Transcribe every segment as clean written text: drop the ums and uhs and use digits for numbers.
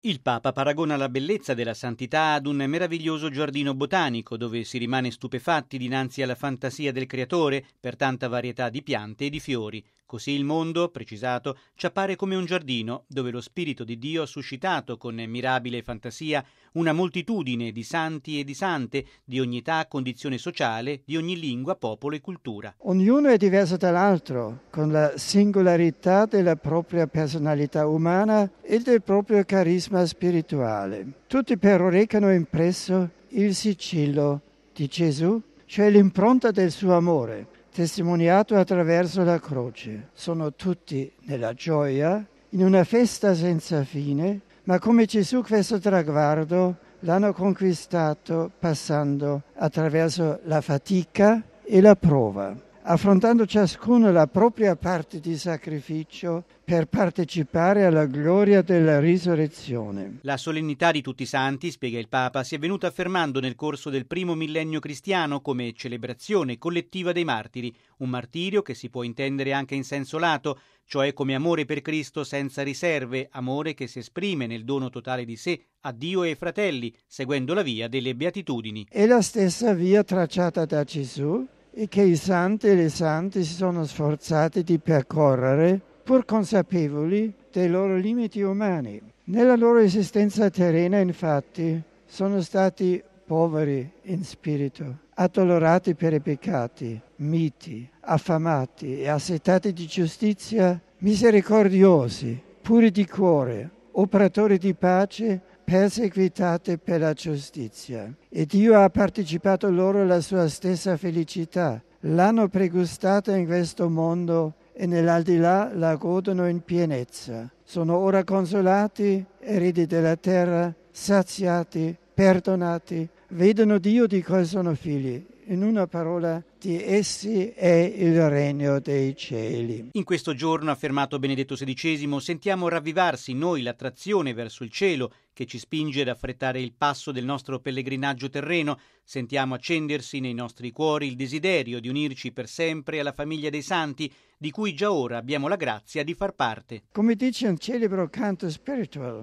Il Papa paragona la bellezza della santità ad un meraviglioso giardino botanico dove si rimane stupefatti dinanzi alla fantasia del creatore per tanta varietà di piante e di fiori. Così il mondo, precisato, ci appare come un giardino dove lo Spirito di Dio ha suscitato con mirabile fantasia una moltitudine di santi e di sante di ogni età, condizione sociale, di ogni lingua, popolo e cultura. Ognuno è diverso dall'altro, con la singolarità della propria personalità umana e del proprio carisma spirituale. Tutti però recano impresso il sigillo di Gesù, cioè l'impronta del suo amore, testimoniato attraverso la croce. Sono tutti nella gioia, in una festa senza fine, ma come Gesù questo traguardo l'hanno conquistato passando attraverso la fatica e la prova, affrontando ciascuno la propria parte di sacrificio per partecipare alla gloria della risurrezione. La solennità di tutti i santi, spiega il Papa, si è venuta affermando nel corso del primo millennio cristiano come celebrazione collettiva dei martiri, un martirio che si può intendere anche in senso lato, cioè come amore per Cristo senza riserve, amore che si esprime nel dono totale di sé a Dio e ai fratelli, seguendo la via delle beatitudini. È la stessa via tracciata da Gesù e che i santi e le sante si sono sforzati di percorrere, pur consapevoli dei loro limiti umani. Nella loro esistenza terrena, infatti, sono stati poveri in spirito, addolorati per i peccati, miti, affamati e assetati di giustizia, misericordiosi, puri di cuore, operatori di pace, perseguitate per la giustizia. E Dio ha partecipato loro alla sua stessa felicità. L'hanno pregustata in questo mondo e nell'aldilà la godono in pienezza. Sono ora consolati, eredi della terra, saziati, perdonati, vedono Dio di cui sono figli. In una parola, di essi è il regno dei cieli. In questo giorno, affermato Benedetto XVI, sentiamo ravvivarsi in noi l'attrazione verso il cielo che ci spinge ad affrettare il passo del nostro pellegrinaggio terreno. Sentiamo accendersi nei nostri cuori il desiderio di unirci per sempre alla famiglia dei santi, di cui già ora abbiamo la grazia di far parte. Come dice un celebro canto spiritual,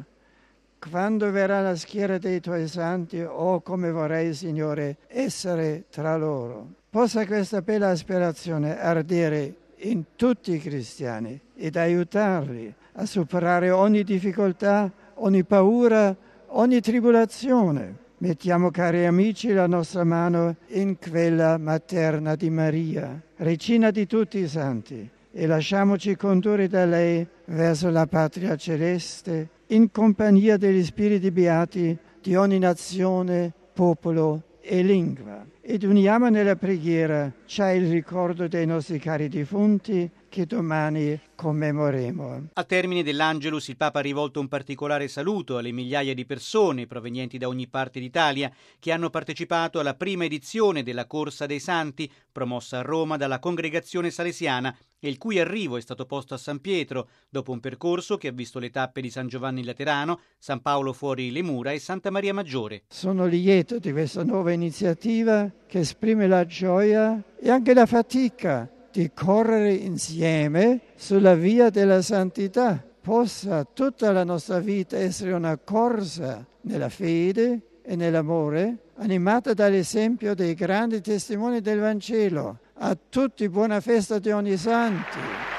quando verrà la schiera dei tuoi santi, oh come vorrei, Signore, essere tra loro. Possa questa bella aspirazione ardere in tutti i cristiani ed aiutarli a superare ogni difficoltà, ogni paura, ogni tribolazione. Mettiamo, cari amici, la nostra mano in quella materna di Maria, regina di tutti i santi, e lasciamoci condurre da lei verso la patria celeste, in compagnia degli spiriti beati di ogni nazione, popolo e lingua. Ed uniamo nella preghiera già il ricordo dei nostri cari defunti che domani commemoreremo. A termine dell'Angelus il Papa ha rivolto un particolare saluto alle migliaia di persone provenienti da ogni parte d'Italia che hanno partecipato alla prima edizione della Corsa dei Santi, promossa a Roma dalla Congregazione Salesiana, e il cui arrivo è stato posto a San Pietro, dopo un percorso che ha visto le tappe di San Giovanni Laterano, San Paolo fuori le mura e Santa Maria Maggiore. Sono lieto di questa nuova iniziativa che esprime la gioia e anche la fatica di correre insieme sulla via della santità. Possa tutta la nostra vita essere una corsa nella fede e nell'amore, animata dall'esempio dei grandi testimoni del Vangelo. A tutti buona festa di ogni santi.